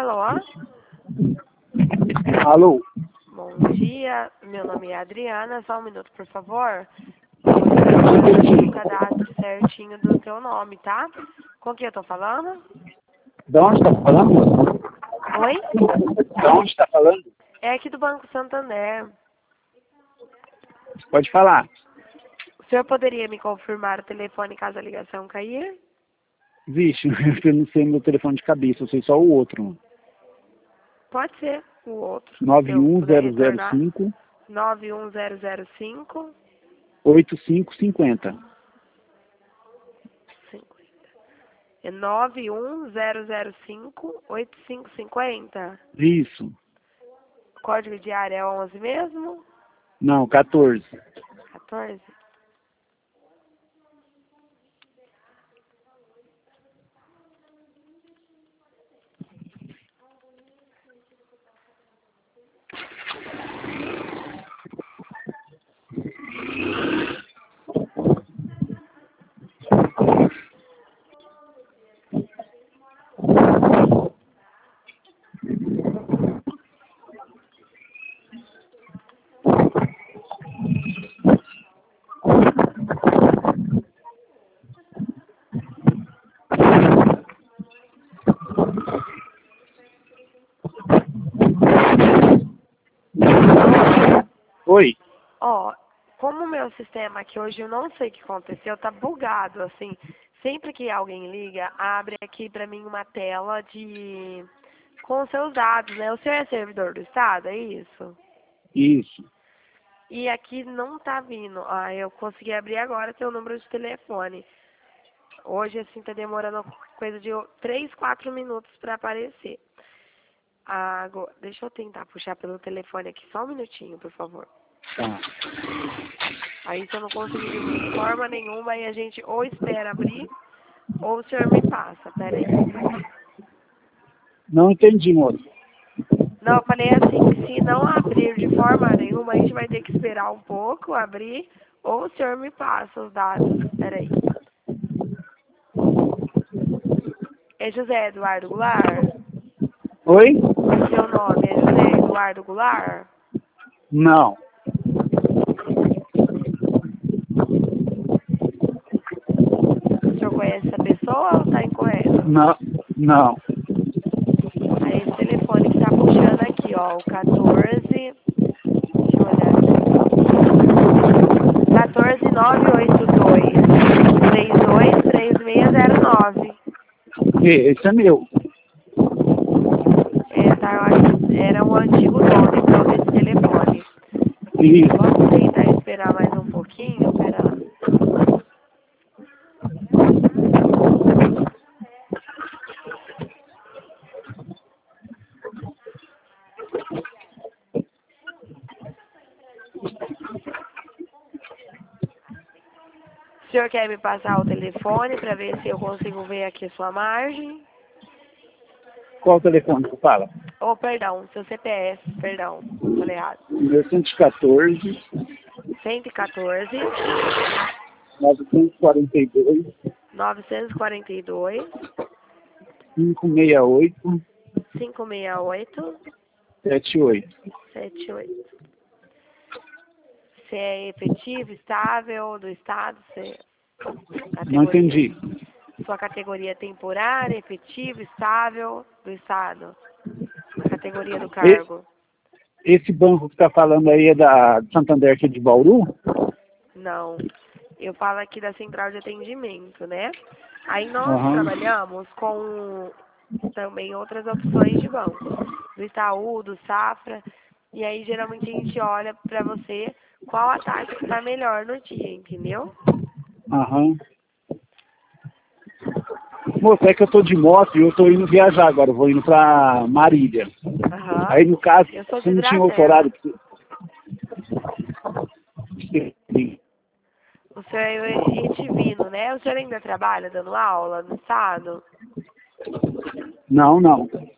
Alô? Alô? Bom dia, meu nome é Adriana, só um minuto, por favor. Eu vou fazer o cadastro certinho do seu nome, tá? Com quem eu tô falando? De onde está falando? Oi? De onde está falando? É aqui do Banco Santander. Pode falar. O senhor poderia me confirmar o telefone caso a ligação cair? Vixe, eu não sei meu telefone de cabeça, eu sei só o outro. Pode ser o outro. Se eu puder retornar. 91005 91005 8550. 50. É 91005 8550. Isso. Código de área é 11 mesmo? Não, 14. 14? Oi. Ó, como o meu sistema aqui hoje, eu não sei o que aconteceu, tá bugado, assim. Sempre que alguém liga, abre aqui pra mim uma tela de... com os seus dados, né? O senhor é servidor do Estado, é isso? Isso. E aqui não tá vindo. Ah, eu consegui abrir agora seu número de telefone. Hoje, assim, tá demorando coisa de 3, 4 minutos pra aparecer. Agora, deixa eu tentar puxar pelo telefone aqui, só um minutinho, por favor. Tá. Aí, se eu não conseguir de forma nenhuma, aí a gente ou espera abrir, ou o senhor me passa. Pera aí. Não entendi, moço. Não, eu falei assim, que se não abrir de forma nenhuma, a gente vai ter que esperar um pouco, abrir, ou o senhor me passa os dados. Pera aí. É José Eduardo Goulart? Oi? Seu nome é José Eduardo Goulart? Não. O senhor conhece essa pessoa ou tá incorreto? Não. Não. Aí esse telefone que tá puxando aqui, ó, o 14, deixa eu olhar aqui. 14982 323609. Esse é meu. É, tá, eu acho que era o antigo dono, então, desse telefone. Isso. Vamos tentar esperar mais um pouquinho, pera lá. O senhor quer me passar o telefone para ver se eu consigo ver aqui a sua margem? Qual o telefone que fala? Oh, perdão, seu CPF, perdão, falei errado. Meu 114 114 942 942 568 568 78. 78. Você é efetivo, estável, do Estado? Você... Não entendi. Sua categoria é temporária, efetivo, estável, do Estado? A categoria do cargo? Esse banco que está falando aí é da Santander aqui de Bauru? Não. Eu falo aqui da central de atendimento, né? Aí nós Aham. trabalhamos com também outras opções de bancos. Do Itaú, do Safra. E aí, geralmente, a gente olha para você qual a taxa que está melhor no dia, entendeu? Aham. Moço, é que eu tô de moto e eu tô indo viajar agora, eu vou indo pra Marília. Aham. Aí no caso, Eu sou de você não tinha outro Dracena. horário pra você. O senhor é retivino, né? O senhor ainda trabalha dando aula no Estado? Não, não.